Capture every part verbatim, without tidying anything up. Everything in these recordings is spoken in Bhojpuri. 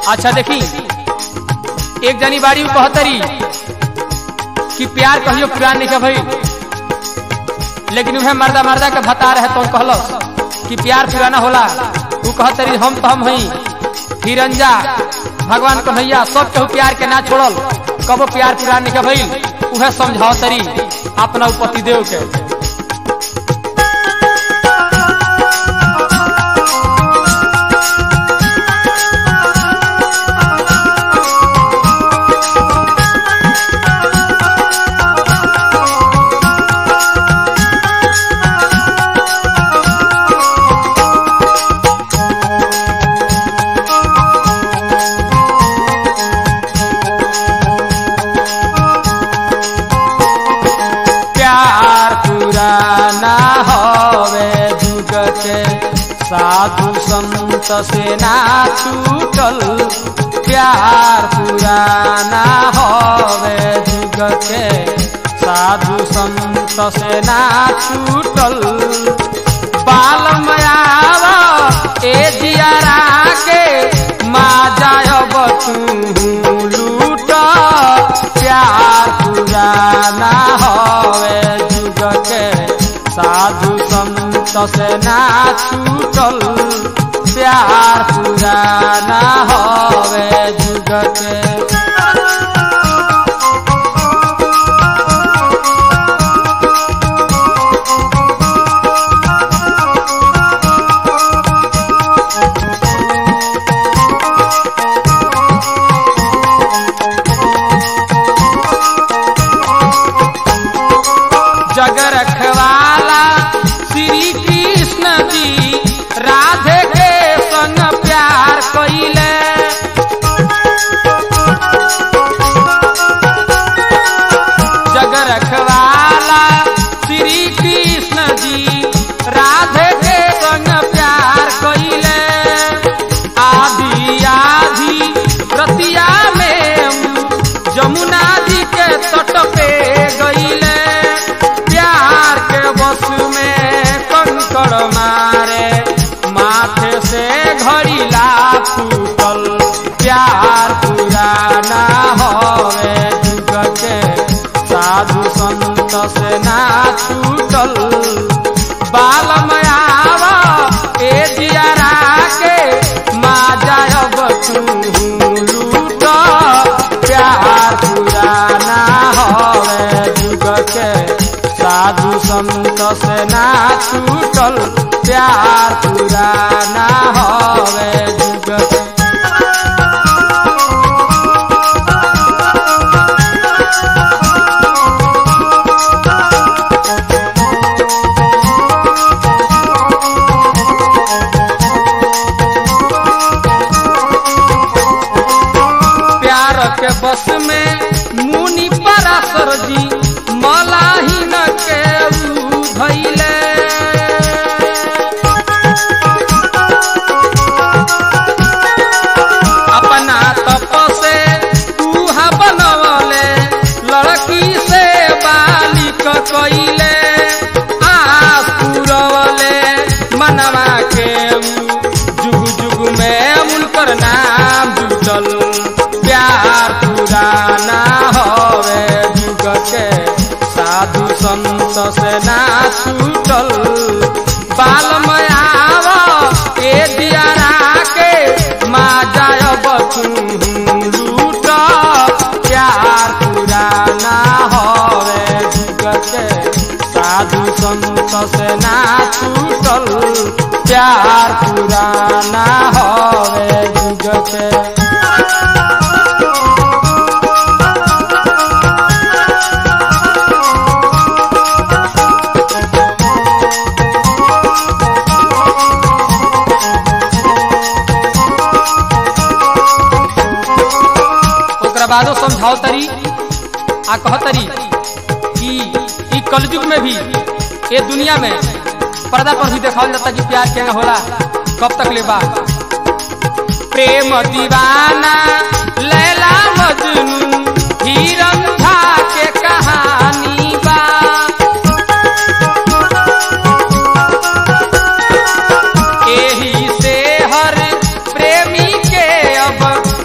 अच्छा देखी एक जनी बाड़ी कहतरी कि प्यार कहियो पुरान नहीं भाई, लेकिन वह मर्दा मर्दा के बता रहे तो कहल कि प्यार पुराना होला। तू कहतरी हम तो हम हई हिरंजा भगवान कन्हैया सब केहू प्यार के ना छोड़ल, कबो प्यार पुरान नहीं भाई। वह समझाओ तरी अपना पतिदेव के। साधु संत से ना छूटल प्यार पुराना होवे जुग के, साधु संत से ना छूटल। बाल मयावा ए जियारा के माँ जायब तू लूट, प्यार पुराना होवे जुग के, साधु संत से ना छूटल प्यार पुराना होवे जुग के। जग रखवाला श्री कृष्ण जी राधे के संग प्यार कइले, जग रखवाला श्री कृष्ण जी राधे के संग प्यार कइले। आधी आधी रतिया में जमुना जी के तट पे गइले, प्यार के बस में कंकड़ मारे माथे से घड़ीला फूटल। प्यार पुराना होवे जुग के, साधु संत से ना छूटल। बाल मयावा ए जियारा के माँ जायब तू लूट, प्यार पुराना होवे जुग के, साधु संत से ना छूटल प्यार पुराना होवे जुग के। प्यार के बस में मुनि पराशर जी मलाहिन के धैले, अपना तप से तूहा बनवले लड़की से बालिक कइले। आस पुरवले मनवा के जुग जुग में उनकर नाम जुटल। प्यार पुराना होवे जुग के, साधु संत से ना छूटल। बाल मयावा ए दियारा के माँ जायब तू लूट, प्यार पुराना होवे जुग के, साधु संत से ना छूटल प्यार पुराना होवे जुग के। बादो समझाओ तरी आ कहतरी कि ई कलयुग में भी ये दुनिया में पर्दा पर भी देखा जाता कि प्यार क्या होला, कब तक ले बा। प्रेम दीवाना लैला मजनू हीरंझा के कहानी बा, एही से हर प्रेमी के अब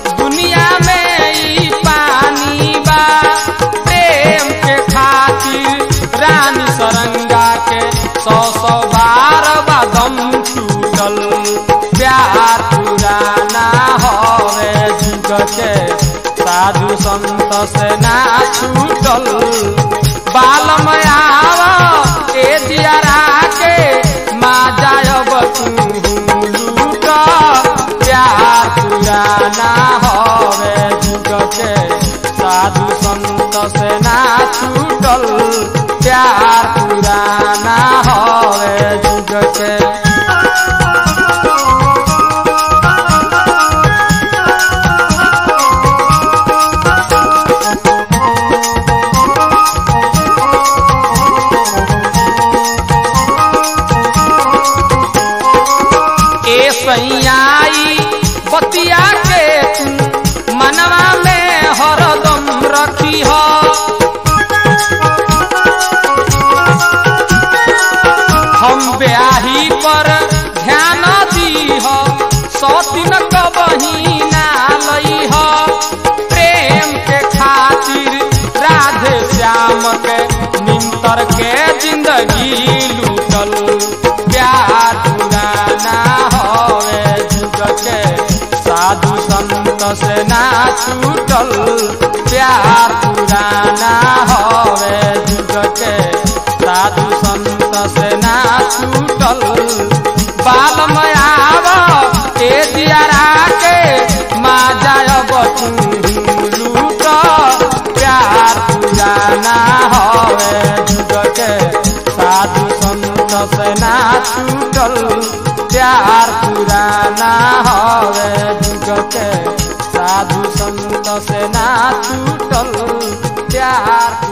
साधु संत से ना छूटल। बालम आव ए जियरा के माँ जायब तू लूट। प्यार पुराना हवे जुग के साधु संत से ना छूटल। प्यार पुराना हवे जुग के। सैयाई बतिया के तू मनवा में हरदम रखी हो। हम ब्याही पर ध्यान दी हो सौतीन कबही ना लई हो। प्रेम के खातिर राधे श्याम के निंतर के जिंदगी लूटल। प्यार पुराना हवे जुग के साधु संत से ना छूटल। प्यार पुराना हवे जुग के साधु संत से ना छूटल। बालम आव ए जियरा के माँ जायब तू लूट। प्यार पुराना हवे जुग के साधु संत से ना छूटल। प्यार पुराना हवे जुग के साधु संत से ना छूटल। प्यार